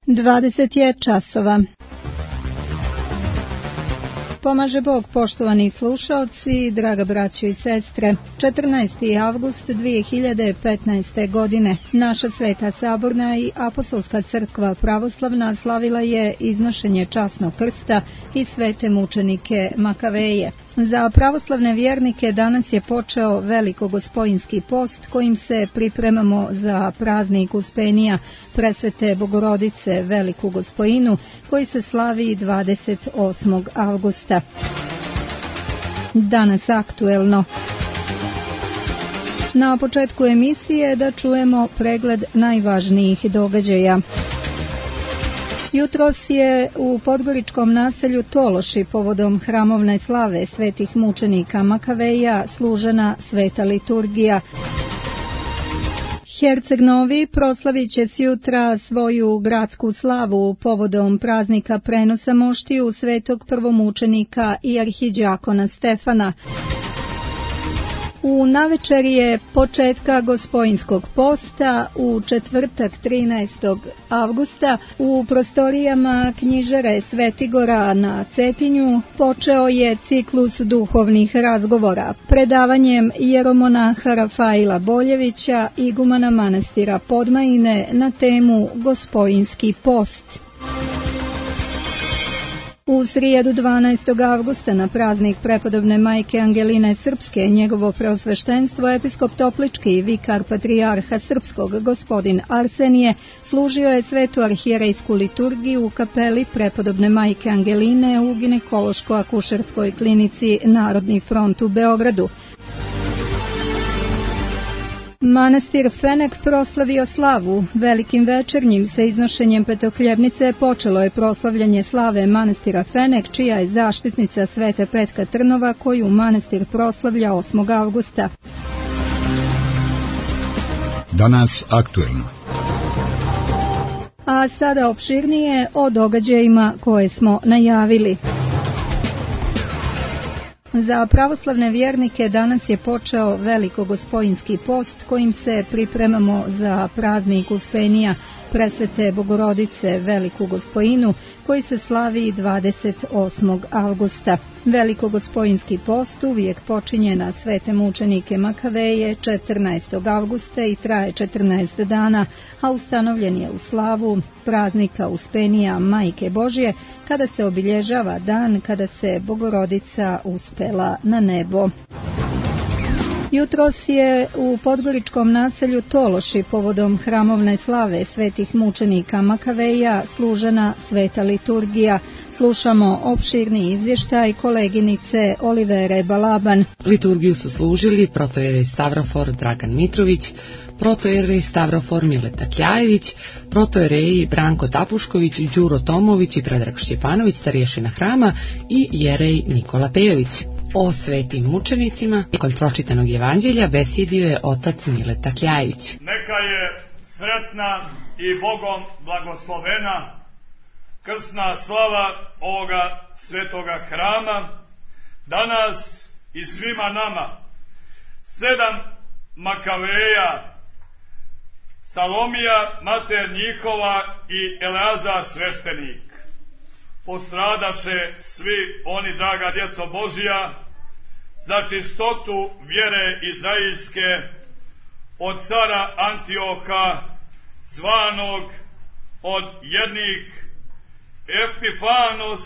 20 je časova. Pomaže Bog, poštovani slušaoci, draga braćo i sestre. 14. avgust 2015. godine naša Sveta Saborna i Apostolska crkva pravoslavna slavila je iznošenje časnog krsta i svete mučenike Makaveje. Za pravoslavne vjernike danas je počeo Velikogospojinski post kojim se pripremamo za praznik Uspenija Presvete Bogorodice Veliku Gospojinu koji se slavi 28. avgusta. Danas aktuelno. Na početku emisije da čujemo pregled najvažnijih događaja. Jutros je u podgoričkom naselju Tološi povodom hramovne slave svetih mučenika Makaveja služena sveta liturgija. Herceg Novi proslavit će sjutra svoju gradsku slavu povodom praznika prenosa moštiju svetog prvomučenika i arhiđakona Stefana. U navečer je početka Gospojinskog posta u četvrtak 13. avgusta u prostorijama knjižare Svetigora na Cetinju počeo je ciklus duhovnih razgovora predavanjem jeromonaha Rafaila Boljevića, igumana manastira Podmajine na temu Gospojinski post. U srijedu 12. avgusta na praznik prepodobne majke Angeline Srpske, njegovo preosveštenstvo episkop Toplički i vikar patrijarha Srpskog gospodin Arsenije služio je svetu arhijerejsku liturgiju u kapeli prepodobne majke Angeline u ginekološko-akušerskoj klinici Narodni front u Beogradu. Manastir Fenek proslavio slavu. Velikim večernjim sa iznošenjem petokljevnice počelo je proslavljanje slave manastira Fenek, čija je zaštitnica Svete Petka Trnova, koju manastir proslavlja 8. avgusta. Danas aktuelno. A sada opširnije o događajima koje smo najavili. Za pravoslavne vjernike danas je počeo Velikogospojinski post kojim se pripremamo za praznik Uspenija Presvete Bogorodice Veliku Gospojinu koji se slavi 28. avgusta. Velikogospojinski post uvijek počinje na svete mučenike Makaveje 14. avgusta i traje 14 dana, a ustanovljen je u slavu praznika Uspenija Majke Božje kada se obilježava dan kada se Bogorodica uspela na nebo. Jutros je u podgoričkom naselju Tološi povodom hramovne slave svetih mučenika Makaveja služena sveta liturgija. Slušamo opširni izvještaj koleginice Olivere Balaban. Liturgiju su služili protojerej Stavrofor Dragan Mitrović, protojerej Stavrofor Mileta Kljajević, protojereji Branko Tapušković, Đuro Tomović i Predrag Šćepanović, starješina hrama i jerej Nikola Pejović. O svetim mučenicima kod pročitanog evanđelja besjedio je otac Mileta Kljajević. Neka je sretna i Bogom blagoslovena krsna slava ovoga svetoga hrama danas i svima nama. 7 Makaveja, Salomija, mater njihova i Eleazar sveštenik. Postradaše svi oni, draga djeco Božija, za čistotu vjere izraelske od cara Antioha, zvanog od jednih Epifanos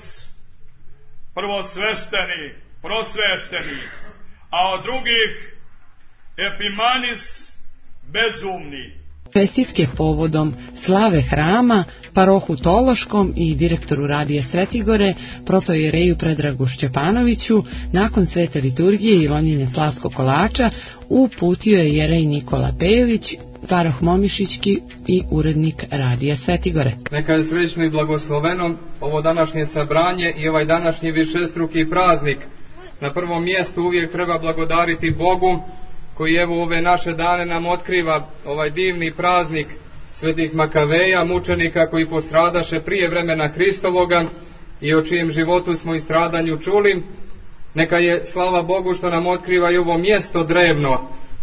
prvosvešteni, prosvešteni, a od drugih Epimanis bezumni. Čestitke povodom slave hrama parohu Tološkom i direktoru radija Svetigore, protojereju Predragu Šćepanoviću, nakon svete liturgije i lomljenja slavskog kolača uputio je jerej Nikola Pejović, paroh Momišićki i urednik radija Svetigore. Neka je srećno i blagosloveno ovo današnje sabranje i ovaj današnji višestruki praznik. Na prvom mjestu uvijek treba blagodariti Bogu, koji evo ove naše dane nam otkriva ovaj divni praznik svetih Makaveja, mučenika koji postradaše prije vremena Hristovoga i o čijem životu smo i stradanju čuli. Neka je slava Bogu što nam otkriva i ovo mjesto drevno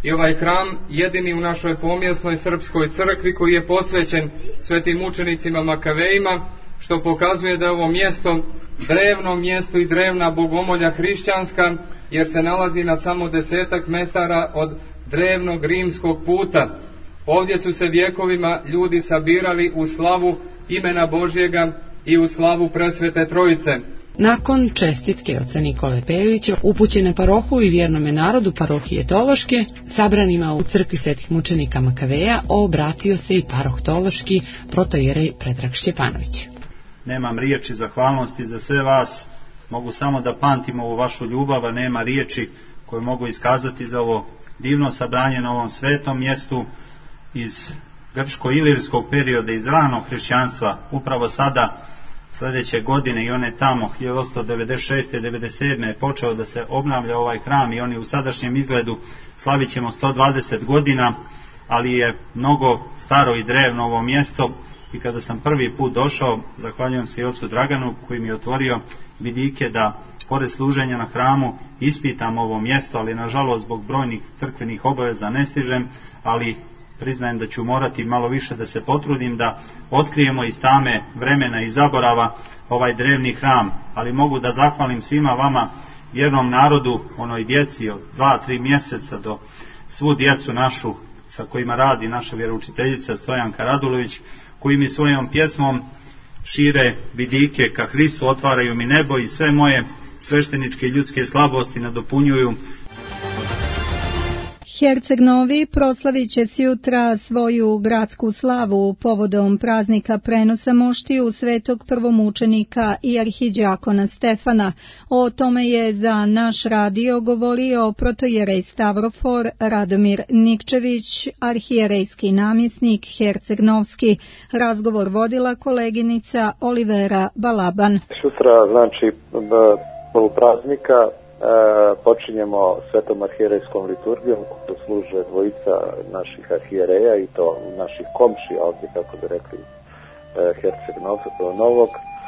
i ovaj hram jedini u našoj pomjesnoj srpskoj crkvi koji je posvećen svetim mučenicima Makavejima, što pokazuje da je ovo mjesto drevno mjesto i drevna bogomolja hrišćanska, jer se nalazi na samo 10 metara od drevnog rimskog puta. Ovdje su se vjekovima ljudi sabirali u slavu imena Božjega i u slavu Presvete Trojice. Nakon čestitke oca Nikole Pejovića upućene parohu i vjernome narodu parohije Tološke, sabranima u crkvi svetih mučenika Makaveja, obratio se i paroh Tološki protoijerej Predrag Šćepanović. Nemam riječi zahvalnosti za sve vas, mogu samo da pamtim ovu vašu ljubav, a nema riječi koje mogu iskazati za ovo divno sabranje na ovom svetom mjestu iz grčko-ilirskog perioda, iz ranog hrišćanstva. Upravo sada, sljedeće godine, i one tamo 1896. i 1997. je počeo da se obnavlja ovaj hram, i oni u sadašnjem izgledu slavit ćemo 120 godina, ali je mnogo staro i drevno ovo mjesto. I kada sam prvi put došao, zahvaljujem se i ocu Draganu koji mi je otvorio vidike da pored služenja na hramu ispitam ovo mjesto, ali nažalost zbog brojnih crkvenih obaveza ne stižem, ali priznajem da ću morati malo više da se potrudim da otkrijemo iz tame vremena i zaborava ovaj drevni hram. Ali mogu da zahvalim svima vama, vjernom narodu, onoj djeci od 2-3 mjeseca do svu djecu našu sa kojima radi naša vjeroučiteljica Stojanka Radulović, koji mi svojom pjesmom šire vidike ka Hristu, otvaraju mi nebo i sve moje svešteničke i ljudske slabosti nadopunjuju. Herceg Novi proslavit će sutra svoju gradsku slavu povodom praznika prenosa moštiju svetog prvomučenika i arhiđakona Stefana. O tome je za naš radio govorio protoijerej Stavrofor Radomir Nikčević, arhijerejski namjesnik Herceg Novski. Razgovor vodila koleginica Olivera Balaban. Sutra, znači, polupraznika počinjemo svetom arhijerejskom liturgijom koju služe dvojica naših arhijereja, i to naših komšija ovdje, kako bi rekli, Herceg Novog,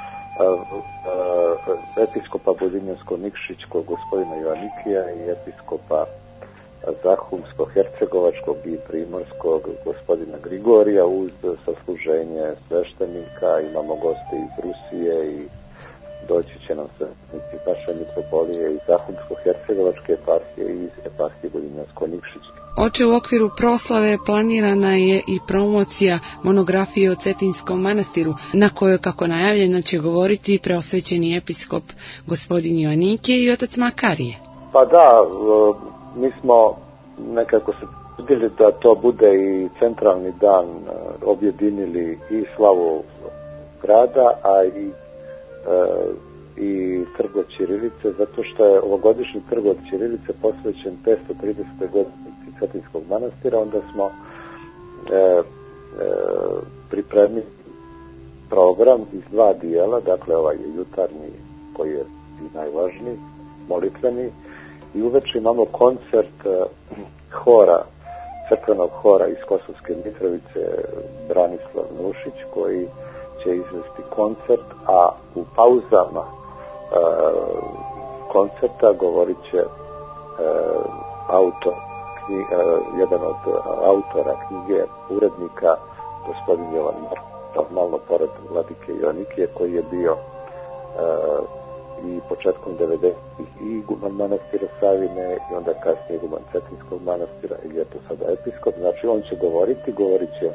episkopa Budinjansko-Nikšićkog gospodina Joannikija i episkopa Zahumsko-Hercegovačkog i Primorskog gospodina Grigorija, uz sasluženje sveštenika. Imamo goste iz Rusije i doći će nam se naše mitropolije iz Zahumsko-Hercegovačke eparhije i iz eparhije Budinjansko-Nikšićke. Oče, u okviru proslave planirana je i promocija monografije o Cetinskom manastiru, na kojoj, kako najavljeno, će govoriti preosvećeni episkop gospodin Joannikije i otac Makarije. Pa da, mi smo nekako se vidjeli da to bude i centralni dan, objedinili i slavu grada, a i trg od ćirilice, zato što je ovogodišnji trg od ćirilice posvećen 530. godini Cetinskog manastira. Onda smo pripremili program iz 2 dijela, dakle ovaj je jutarnji koji je i najvažniji, molitveni, i uveče imamo koncert hora, crkvenog hora iz Kosovske Mitrovice, Branislav Nušić, koji će izvesti koncert, a u pauzama koncerta govorit će jedan od autora knjige, urednika, gospodin Jovan Mar, normalno pored vladike Joannikije, koji je bio i početkom 90-ih i iguman manastira Savine i onda kasnije iguman Cetinskog manastira, i je to sada episkop. Znači on će govorit će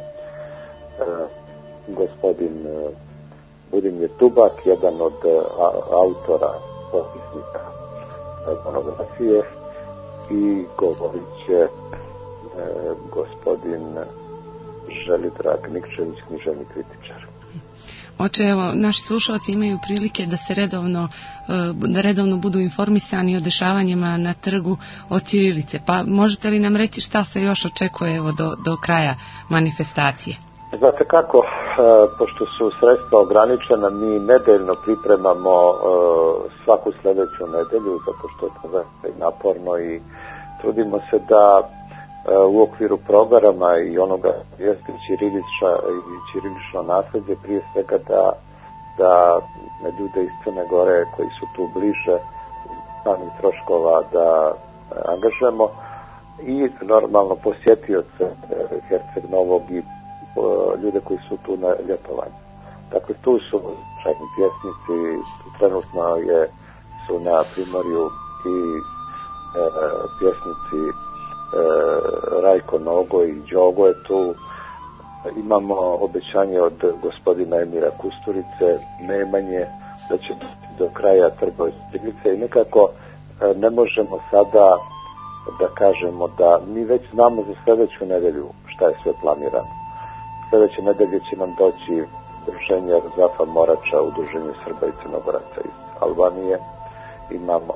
gospodin Budimir Tubak, jedan od autora popisnika monografije, i govorit će gospodin Želidrag Nikčević, književni kritičar. Oče, evo, naši slušalci imaju prilike da se redovno budu informisani o dešavanjima na trgu od ćirilice. Pa možete li nam reći šta se još očekuje evo, do kraja manifestacije? Znate kako, pošto su sredstva ograničena, mi nedeljno pripremamo svaku sljedeću nedelju, zato što je to zaista i naporno, i trudimo se da u okviru programa i onoga jeste ćirilično nasljeđe, prije svega da ljude iz Crne Gore koji su tu bliže samih troškova da angažujemo, i normalno posjetioce Herceg Novog i ljude koji su tu na ljetovanju. Dakle, tu su čajni pjesnici, trenutno su na Primorju i pjesnici Rajko Nogo i Đogo je tu. Imamo obećanje od gospodina Emira Kusturice, Nemanje, da će do kraja Trboje Stiglice i nekako ne možemo sada da kažemo da mi već znamo za sljedeću nedelju šta je sve planirano. Sljedeće nedelje će nam doći Udruženje Zafa Morača, Udruženje Srba i Crnogoraca iz Albanije. Imamo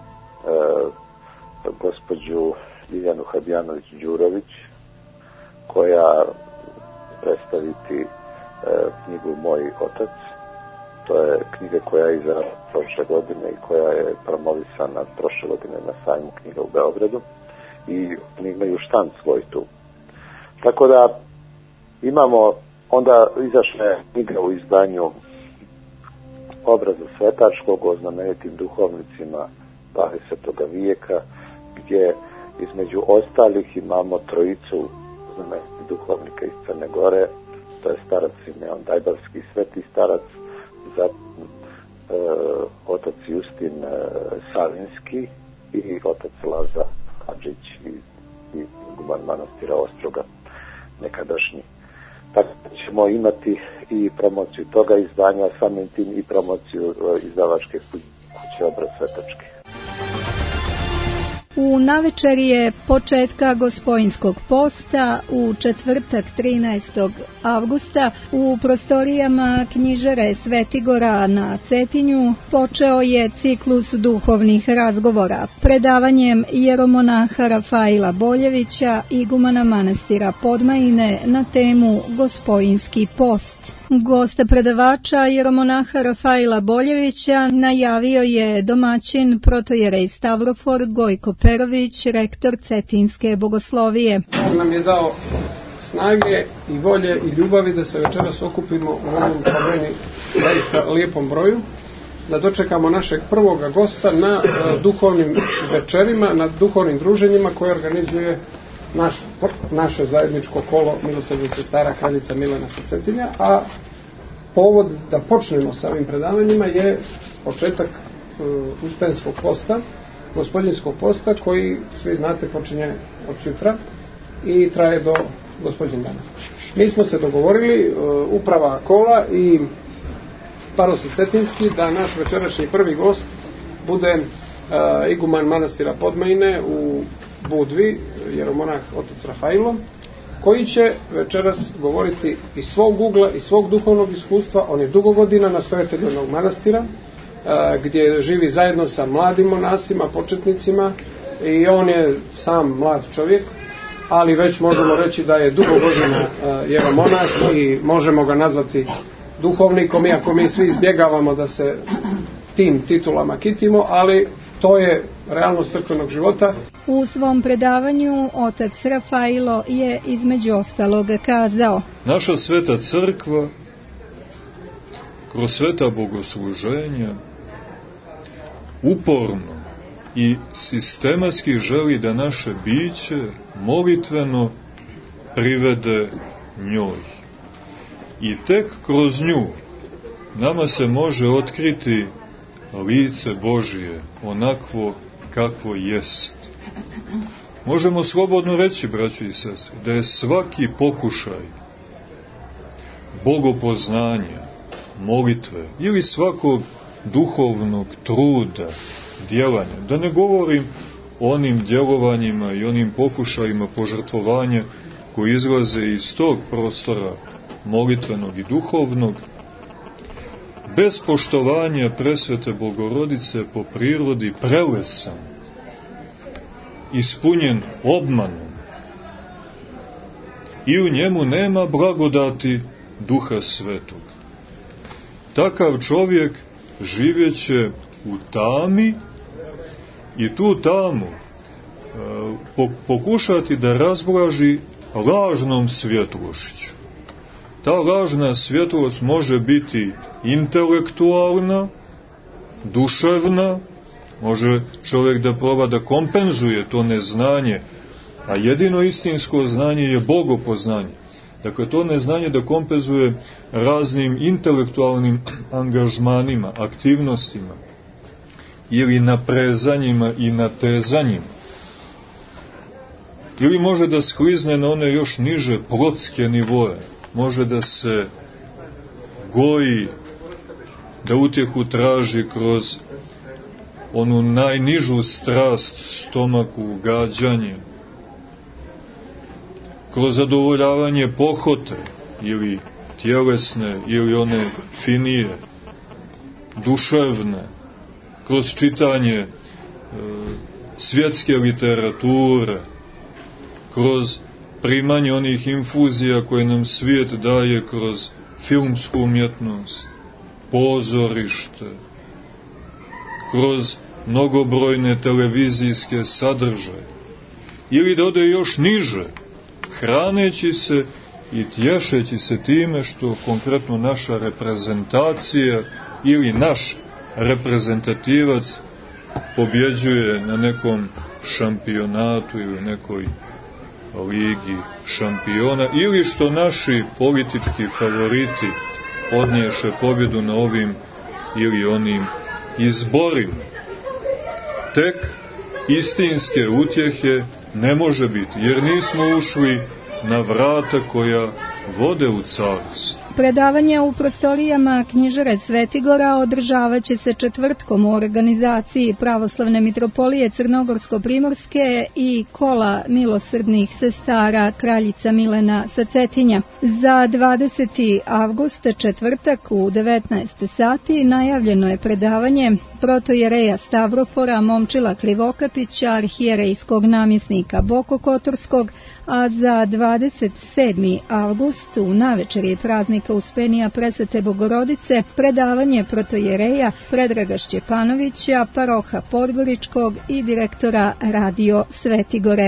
gospođu Ljiljanu Habjanović-Đurović, koja predstaviti knjigu Moj otac. To je knjiga koja je izašla prošle godine i koja je promovisana prošle godine na sajmu knjiga u Beogradu. I oni imaju štand svoj tu. Tako da imamo onda izašle knjiga u izdanju Obraza svetačkog o znamenitim duhovnicima 20. vijeka, gdje između ostalih imamo trojicu znamenitih duhovnika iz Crne Gore. To je starac Simeon Dajbalski, sveti starac, zatim otac Justin Savinski i otac Laza Hadžić i iguman manastira Ostroga nekadašnji. Tako ćemo imati i promociju toga izdanja, samim tim i promociju izdavačke kuće Obraz svetački. U navečer je početka Gospojinskog posta u četvrtak 13. avgusta u prostorijama knjižare Svetigora na Cetinju počeo je ciklus duhovnih razgovora predavanjem jeromonaha Rafaila Boljevića, igumana manastira Podmajine, na temu Gospojinski post. Gost predavača jeromonaha Rafaila Boljevića najavio je domaćin protojerej Stavrofor Gojko Perović, rektor Cetinske bogoslovije. On nam je dao snage i volje i ljubavi da se večeras okupimo u ovom po meni zaista lijepom broju, da dočekamo našeg prvoga gosta na duhovnim večerima, na duhovnim druženjima koje organizuje naše zajedničko kolo milosrdnih sestara Kraljica Milena sa Cetinja, a povod da počnemo sa ovim predavanjima je početak Uspenskog posta, Gospodinskog posta, koji svi znate počinje od sutra i traje do Gospodnjeg dana. Mi smo se dogovorili, uprava kola i parosi Cetinski, da naš večerašnji prvi gost bude iguman manastira Podmajine u Budvi, jeromonah otac Rafailo, koji će večeras govoriti iz svog ugla, iz svog duhovnog iskustva. On je dugo godina nastojatelj jednog manastira, gdje živi zajedno sa mladim monasima, početnicima, i on je sam mlad čovjek, ali već možemo reći da je dugo godina jeromonah i možemo ga nazvati duhovnikom, iako mi svi izbjegavamo da se tim titulama kitimo, ali to je realnost crkvenog života. U svom predavanju otac Rafailo je između ostalog kazao: naša sveta crkva kroz sveta bogosluženja uporno i sistematski želi da naše biće molitveno privede njoj. I tek kroz nju nama se može otkriti lice Božije, onakvo kakvo jest. Možemo slobodno reći, braći i sestre, da je svaki pokušaj bogopoznanja, molitve ili svakog duhovnog truda, djelanja, da ne govorim o onim djelovanjima i onim pokušajima požrtvovanja koji izlaze iz tog prostora molitvenog i duhovnog, bez poštovanja presvete Bogorodice po prirodi prelesan, ispunjen obmanom, i u njemu nema blagodati Duha Svetog. Takav čovjek živjeće u tami i tu tamu pokušati da razblaži lažnom svjetlošću. Ta lažna svjetlost može biti intelektualna, duševna, može čovjek da proba da kompenzuje to neznanje A jedino istinsko znanje je bogopoznanje. Dakle, to neznanje da kompenzuje raznim intelektualnim angažmanima, aktivnostima ili naprezanjima i natezanjima. Ili može da sklizne na one još niže plotske nivoje. Može da se goji, da utjehu traži kroz onu najnižu strast, stomaku, gađanje, kroz zadovoljavanje pohote, ili tjelesne, ili one finije, duševne, kroz čitanje svjetske literature, kroz primanje onih infuzija koje nam svijet daje kroz filmsku umjetnost, pozorište, kroz mnogobrojne televizijske sadržaje, ili da ode još niže, hraneći se i tješeći se time što konkretno naša reprezentacija ili naš reprezentativac pobjeđuje na nekom šampionatu ili nekoj ligi šampiona, ili što naši politički favoriti odniješe pobjedu na ovim ili onim izborima. Tek istinske utjehe ne može biti, jer nismo ušli na vrata koja vode u carstvo. Predavanje u prostorijama knjižare Svetigora održavat će se četvrtkom u organizaciji Pravoslavne mitropolije Crnogorsko-Primorske i Kola milosrdnih sestara Kraljica Milena sa Cetinja. Za 20. avgust, četvrtak u 19 sati najavljeno je predavanje protojereja Stavrofora Momčila Krivokapića, arhijerejskog namjesnika Bokokotorskog, a za 27. avgust u navečer praznika Uspenija Presvete Bogorodice predavanje protojereja Predraga Šćepanovića, paroha Podgoričkog i direktora Radio Svetigore.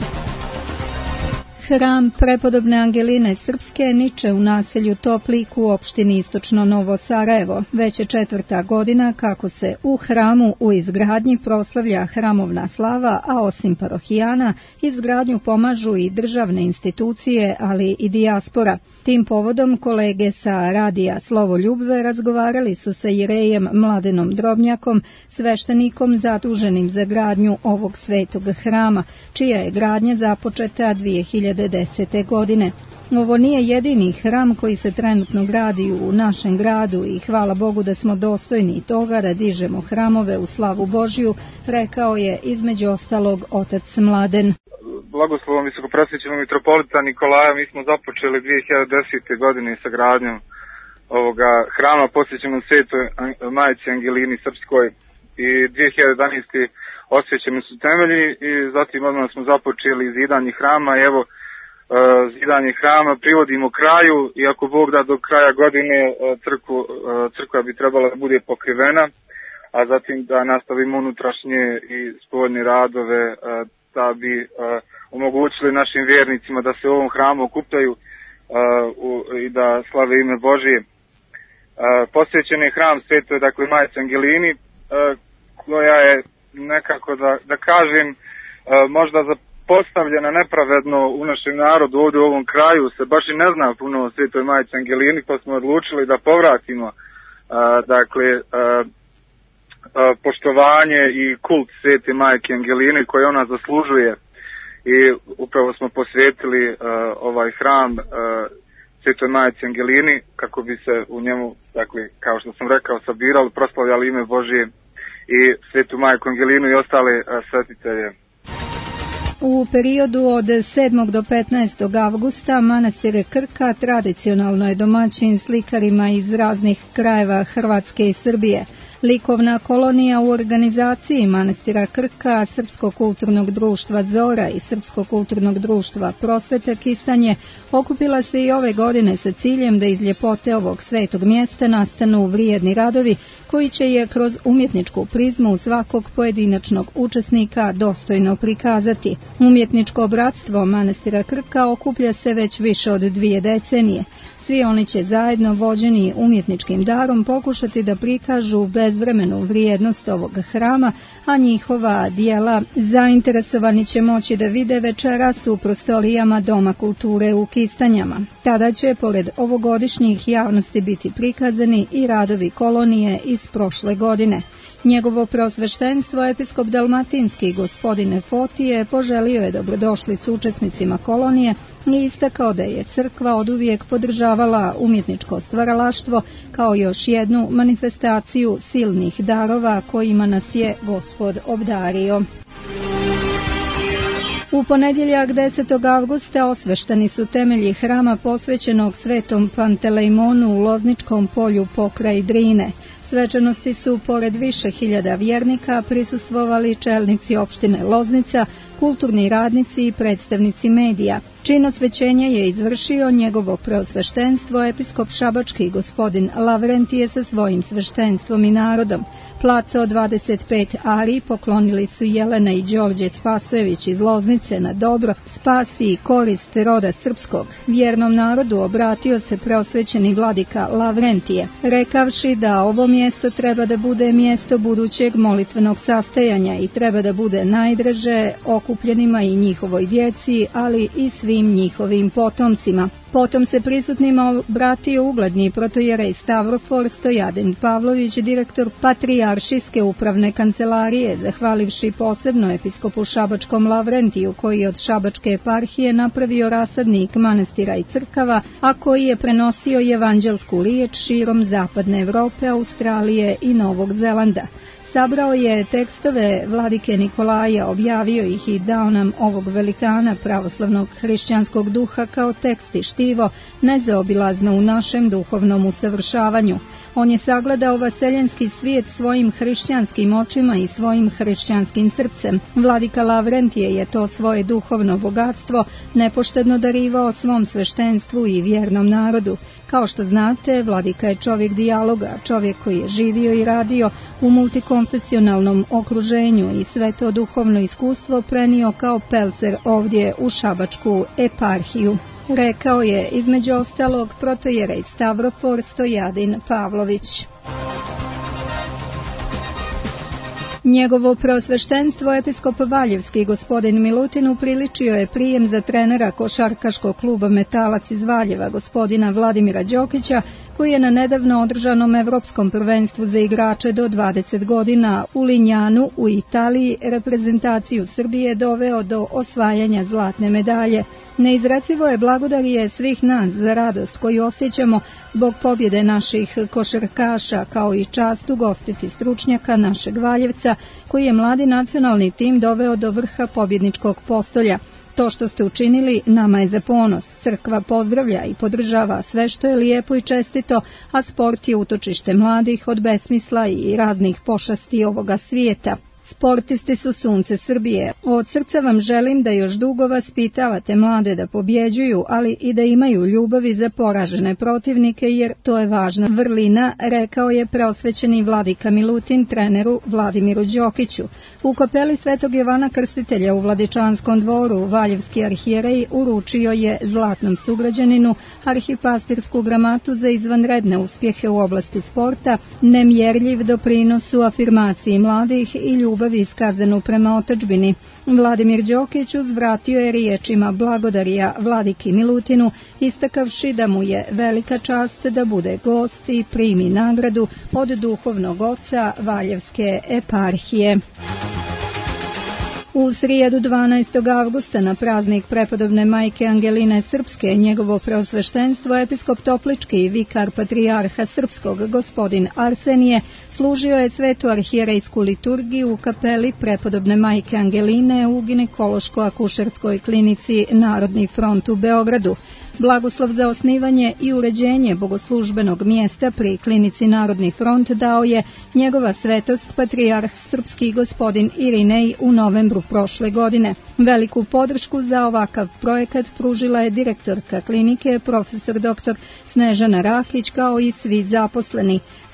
Hram prepodobne Angeline Srpske niče u naselju Toplik u opštini Istočno Novo Sarajevo. Već je 4. godina kako se u hramu u izgradnji proslavlja hramovna slava, a osim parohijana, izgradnju pomažu i državne institucije, ali i dijaspora. Tim povodom kolege sa radija Slovoljubve razgovarali su sa jerejem Mladenom Drobnjakom, sveštenikom zaduženim za gradnju ovog svetog hrama, čija je gradnja započeta 2010. godine. Ovo nije jedini hram koji se trenutno gradi u našem gradu i hvala Bogu da smo dostojni toga da dižemo hramove u slavu Božju, rekao je između ostalog otac Mladen. Blagoslovom visokopresvećenog mitropolita Nikolaja mi smo započeli 2010. godine sa gradnjom ovoga hrama posvećenom Svetoj Majici Angelini Srpskoj i 2011. osvećeni su temelji i zatim odmah smo započeli zidanje hrama i evo zidanje hrama privodimo kraju i ako Bog da do kraja godine crkva bi trebala da bude pokrivena, a zatim da nastavimo unutrašnje i spoljne radove da bi omogućili našim vjernicima da se u ovom hramu okupljaju i da slave ime Božije. Posvećen je hram Svetoj, dakle, Majici Angelini, koja je nekako, da kažem, možda zapostavljena nepravedno u našem narodu. Ovdje u ovom kraju se baš i ne zna puno o Svetoj Majici Angelini, pa smo odlučili da povratimo poštovanje i kult Svete Majke Angeline koje ona zaslužuje. I upravo smo posvetili ovaj hram Svetoj Majici Angelini kako bi se u njemu, dakle, kao što sam rekao, sabirali, proslavljali ime Božije i Svetu Majku Angelinu i ostale svetitelje. U periodu od 7. do 15. avgusta manastir Krka tradicionalno je domaćin slikarima iz raznih krajeva Hrvatske i Srbije. Likovna kolonija u organizaciji manastira Krka, Srpskog kulturnog društva Zora i Srpskog kulturnog društva Prosvete Kistanje okupila se i ove godine sa ciljem da iz ljepote ovog svetog mjesta nastanu vrijedni radovi koji će je kroz umjetničku prizmu svakog pojedinačnog učesnika dostojno prikazati. Umjetničko bratstvo manastira Krka okuplja se već više od 2 decenije. Svi oni će zajedno, vođeni umjetničkim darom, pokušati da prikažu bezvremenu vrijednost ovog hrama, a njihova dijela zainteresovani će moći da vide večeras u prostorijama Doma kulture u Kistanjama. Tada će, pored ovogodišnjih javnosti, biti prikazani i radovi kolonije iz prošle godine. Njegovo preosveštenstvo, episkop dalmatinski gospodine Fotije, poželio je dobrodošlicu učesnicima kolonije i istakao da je crkva oduvijek podržavala umjetničko stvaralaštvo kao još jednu manifestaciju silnih darova kojima nas je Gospod obdario. U ponedjeljak 10. avgusta osvešteni su temelji hrama posvećenog svetom Pantelejmonu u Lozničkom polju pokraj Drine. Svečanosti su, pored više hiljada vjernika, prisustvovali čelnici opštine Loznica, kulturni radnici i predstavnici medija. Čin osvećenja je izvršio njegovo preosveštenstvo, episkop šabački gospodin Lavrentije sa svojim sveštenstvom i narodom. Plac od 25 ari poklonili su Jelena i Đorđe Spasojević iz Loznice na dobro, spas i korist roda srpskog. Vjernom narodu obratio se preosvećeni vladika Lavrentije, rekavši da ovo mjesto treba da bude mjesto budućeg molitvenog sastajanja i treba da bude najdraže okupljenima i njihovoj djeci, ali i svim njihovim potomcima. Potom se prisutnima obratio ugledni protojerej Stavrofor Stojadin Pavlović, direktor Patrijaršijske upravne kancelarije, zahvalivši posebno episkopu šabačkom Lavrentiju, koji je od šabačke eparhije napravio rasadnik manastira i crkava, a koji je prenosio evanđelsku riječ širom zapadne Evrope, Australije i Novog Zelanda. Sabrao je tekstove vladike Nikolaja, objavio ih i dao nam ovog velikana pravoslavnog hrišćanskog duha kao tekst i štivo, nezaobilazno u našem duhovnom usavršavanju. On je sagledao vaseljenski svijet svojim hrišćanskim očima i svojim hrišćanskim srcem. Vladika Lavrentije je to svoje duhovno bogatstvo nepoštedno darivao svom sveštenstvu i vjernom narodu. Kao što znate, vladika je čovjek dijaloga, čovjek koji je živio i radio u multikonfesionalnom okruženju i sve to duhovno iskustvo prenio kao pelcer ovdje u šabačku eparhiju. Rekao je između ostalog protojerej Stavrofor Stojadin Pavlović. Njegovo preosveštenstvo episkop Valjevski gospodin Milutin upriličio je prijem za trenera košarkaškog kluba Metalac iz Valjeva gospodina Vladimira Đokića, koji je na nedavno održanom evropskom prvenstvu za igrače do 20 godina u Linjanu u Italiji reprezentaciju Srbije doveo do osvajanja zlatne medalje. Neizrecivo je blagodarje svih nas za radost koju osjećamo zbog pobjede naših košarkaša, kao i čast ugostiti stručnjaka našeg Valjevca, koji je mladi nacionalni tim doveo do vrha pobjedničkog postolja. To što ste učinili nama je za ponos. Crkva pozdravlja i podržava sve što je lijepo i čestito, a sport je utočište mladih od besmisla i raznih pošasti ovoga svijeta. Sportisti su sunce Srbije. Od srca vam želim da još dugo vaspitavate mlade da pobjeđuju, ali i da imaju ljubavi za poražene protivnike, jer to je važna vrlina, rekao je preosvećeni vladika Milutin treneru Vladimiru Đokiću. U kapeli Svetog Jovana Krstitelja u Vladičanskom dvoru Valjevski arhijerej uručio je zlatnom sugrađaninu arhipastirsku gramatu za izvanredne uspjehe u oblasti sporta, nemjerljiv doprinos u afirmaciji mladih i ljubavi iskazanu prema otadžbini. Vladimir Đokić uzvratio je riječima blagodarija vladiki Milutinu, istakavši da mu je velika čast da bude gost i primi nagradu od duhovnog oca Valjevske eparhije. U srijedu 12. avgusta na praznik prepodobne majke Angeline Srpske, njegovo preosveštenstvo episkop Toplički i vikar patrijarha Srpskog gospodin Arsenije služio je svetu arhijerejsku liturgiju u kapeli prepodobne majke Angeline u ginekološko-akušerskoj klinici Narodni front u Beogradu. Blagoslov za osnivanje i uređenje bogoslužbenog mjesta pri klinici Narodni front dao je njegova svetost patrijarh srpski gospodin Irinej u novembru prošle godine. Veliku podršku za ovakav projekat pružila je direktorka klinike profesor dr. Snežana Rakić, kao i svi zaposleni.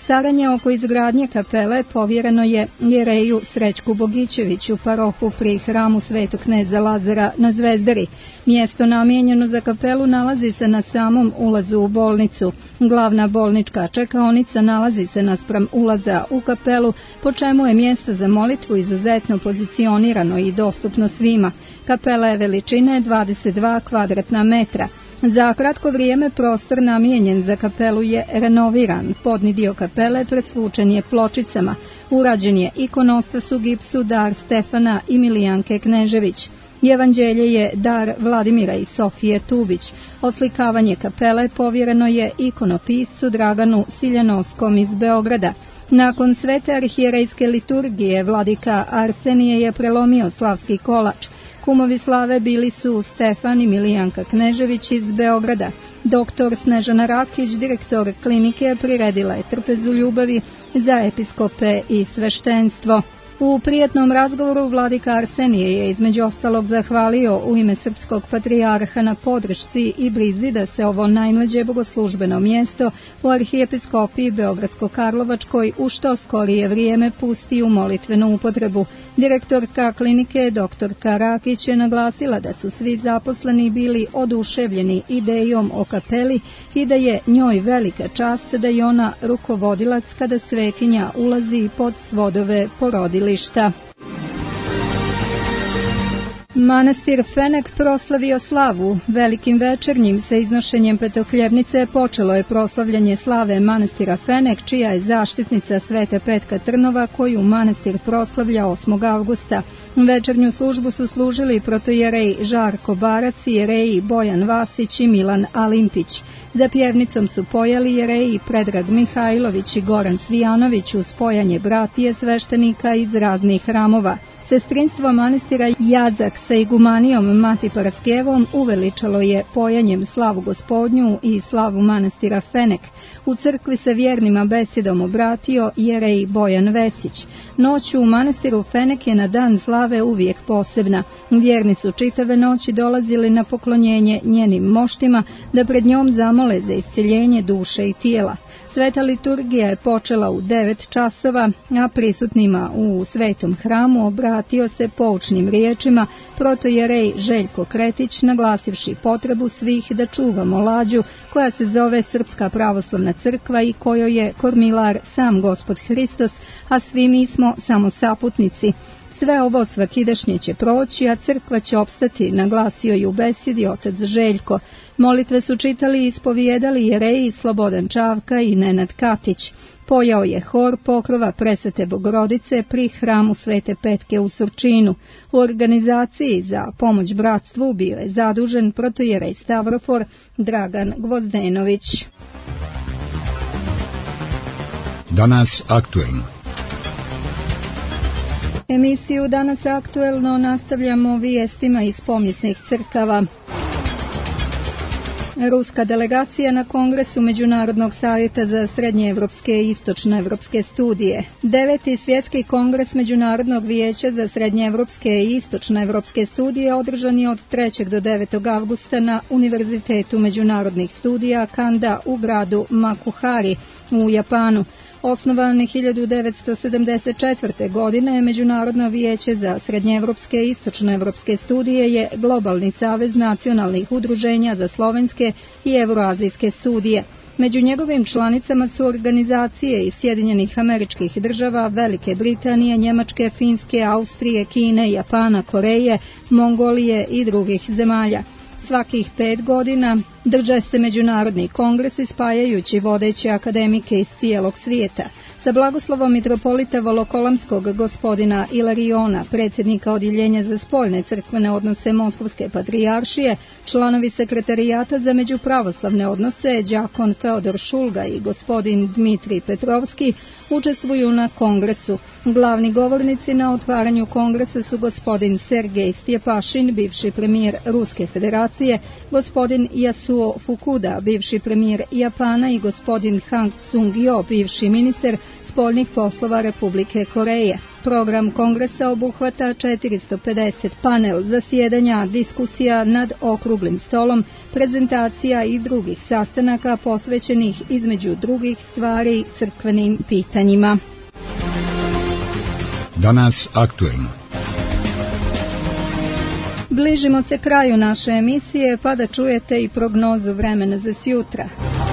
Staranje oko izgradnje kapele povjereno je jereju Srećku Bogićeviću, parohu pri hramu Svetog kneza Lazara na Zvezdari. Mjesto namijenjeno za kapelu nalazi se na samom ulazu u bolnicu. Glavna bolnička čekaonica nalazi se naspram ulaza u kapelu, po čemu je mjesto za molitvu izuzetno pozicionirano i dostupno svima. Kapela je veličine 22 kvadratna metra. Za kratko vrijeme prostor namijenjen za kapelu je renoviran. Podni dio kapele presvučen je pločicama. Urađen je ikonostas u gipsu, dar Stefana i Milijanke Knežević. Evanđelje je dar Vladimira i Sofije Tubić. Oslikavanje kapele povjereno je ikonopiscu Draganu Siljanovskom iz Beograda. Nakon svete arhijerejske liturgije vladika Arsenije je prelomio slavski kolač. Kumovi slave bili su Stefan i Milijanka Knežević iz Beograda. Doktor Snežana Rakić, direktor klinike, priredila je trpezu ljubavi za episkope i sveštenstvo. U prijetnom razgovoru vladika Arsenije je između ostalog zahvalio u ime srpskog patrijarha na podršci i brizi da se ovo najmlađe bogoslužbeno mjesto u arhijepiskopiji Beogradsko-Karlovačkoj u što skorije vrijeme pusti u molitvenu upotrebu. Direktorka klinike doktorka Rakić je naglasila da su svi zaposleni bili oduševljeni idejom o kapeli i da je njoj velika čast da je ona rukovodilac kada svetinja ulazi pod svodove porodilišta. Manastir Fenek proslavio slavu. Velikim večernjim sa iznošenjem petohljebnice počelo je proslavljanje slave manastira Fenek, čija je zaštitnica Svete Petka Trnova, koju manastir proslavlja 8. avgusta. Večernju službu su služili protojerej Žarko Barac i jereji Bojan Vasić i Milan Alimpić. Za pjevnicom su pojeli jereji Predrag Mihajlović i Goran Cvijanović uz pojanje bratije sveštenika iz raznih hramova. Sestrinstvo manastira Jadzak sa igumanijom Mati Paraskevom uveličalo je pojanjem slavu Gospodnju i slavu manastira Fenek. U crkvi se vjernima besedom obratio jerej Bojan Vesić. Noć u manastiru Fenek je na dan slave uvijek posebna. Vjerni su čitave noći dolazili na poklonjenje njenim moštima da pred njom zamole za isceljenje duše i tijela. Sveta liturgija je počela u 9 časova, a prisutnima u svetom hramu obratio se poučnim riječima protojerej Željko Kretić, naglasivši potrebu svih da čuvamo lađu koja se zove Srpska pravoslavna crkva i kojoj je kormilar sam Gospod Hristos, a svi mi smo samo saputnici. Sve ovo svakidašnje će proći, a crkva će opstati, naglasio je u besedi otac Željko. Molitve su čitali i ispovijedali jereji Slobodan Čavka i Nenad Katić. Pojao je hor pokrova Presvete Bogorodice pri hramu Svete Petke u Surčinu. U organizaciji za pomoć bratstvu bio je zadužen protojerej Stavrofor Dragan Gvozdenović. Danas aktuelno. Emisiju Danas aktuelno nastavljamo vijestima iz pomjesnih crkava. Ruska delegacija na Kongresu Međunarodnog savjeta za srednjeevropske i istočnoevropske studije. 9. svjetski kongres Međunarodnog vijeća za srednjeevropske i istočnoevropske studije održan je od 3. do 9. avgusta na Univerzitetu međunarodnih studija Kanda u gradu Makuhari u Japanu. Osnovano 1974. godine, Međunarodno vijeće za srednjeevropske i istočnoevropske studije je globalni savez nacionalnih udruženja za slovenske i evroazijske studije. Među njegovim članicama su organizacije iz Sjedinjenih Američkih Država, Velike Britanije, Njemačke, Finske, Austrije, Kine, Japana, Koreje, Mongolije i drugih zemalja. Svakih 5 godina drže se međunarodni kongresi spajajući vodeće akademike iz cijelog svijeta. Sa blagoslovom mitropolita Volokolamskog gospodina Ilariona, predsjednika Odjeljenja za spoljne crkvene odnose Moskovske patrijaršije, članovi sekretarijata za međupravoslavne odnose đakon Feodor Šulga i gospodin Dmitrij Petrovski učestvuju na kongresu. Glavni govornici na otvaranju kongresa su gospodin Sergej Stjepašin, bivši premijer Ruske federacije, gospodin Yasuo Fukuda, bivši premijer Japana i gospodin Hang Sung-jo, bivši ministar spoljnih poslova Republike Koreje. Program kongresa obuhvata 450 panel zasjedanja, diskusija nad okruglim stolom, prezentacija i drugih sastanaka posvećenih između drugih stvari crkvenim pitanjima. Danas aktuelno. Bližimo se kraju naše emisije, pa da čujete i prognozu vremena za sjutra.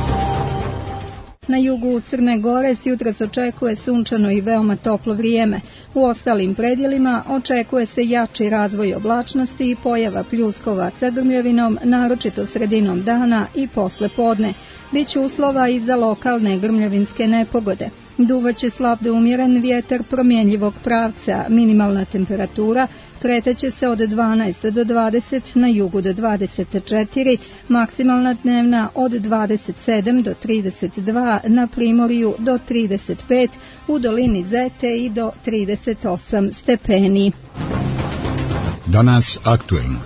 Na jugu Crne Gore sjutra se očekuje sunčano i veoma toplo vrijeme. U ostalim predjelima očekuje se jači razvoj oblačnosti i pojava pljuskova sa grmljavinom, naročito sredinom dana i posle podne. Biće uslova i za lokalne grmljavinske nepogode. Duvaće slab do umjeren vjetar promjenjivog pravca, minimalna temperatura kretaće se od 12 do 20, na jugu do 24, maksimalna dnevna od 27 do 32, na primorju do 35, u dolini Zete i do 38 stepeni. Danas aktuelno.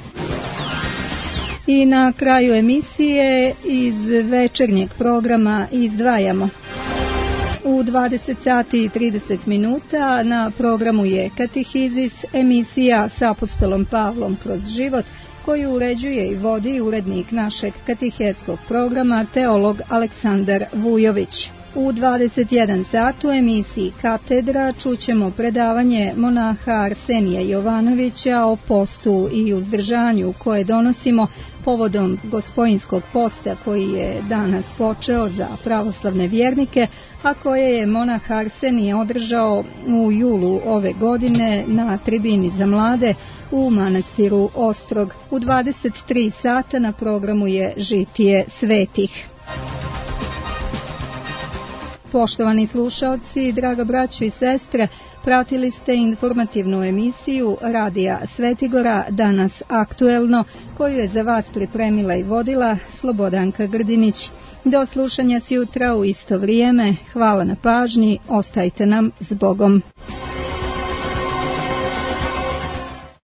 I na kraju emisije iz večernjeg programa izdvajamo. U 20 sati i 30 minuta na programu je Katehizis, emisija s apostolom Pavlom kroz život, koju uređuje i vodi urednik našeg katehetskog programa, teolog Aleksandar Vujović. U 21 sat u emisiji Katedra čućemo predavanje monaha Arsenija Jovanovića o postu i uzdržanju koje donosimo povodom Gospojinskog posta koji je danas počeo za pravoslavne vjernike, a koje je monah Arsenije održao u julu ove godine na tribini za mlade u manastiru Ostrog. U 23 sata na programu je Žitije svetih. Poštovani slušaoci, draga braćo i sestre, pratili ste informativnu emisiju Radija Svetigora, danas aktuelno, koju je za vas pripremila i vodila Slobodanka Grdinić. Do slušanja sjutra u isto vrijeme. Hvala na pažnji, ostajte nam s Bogom.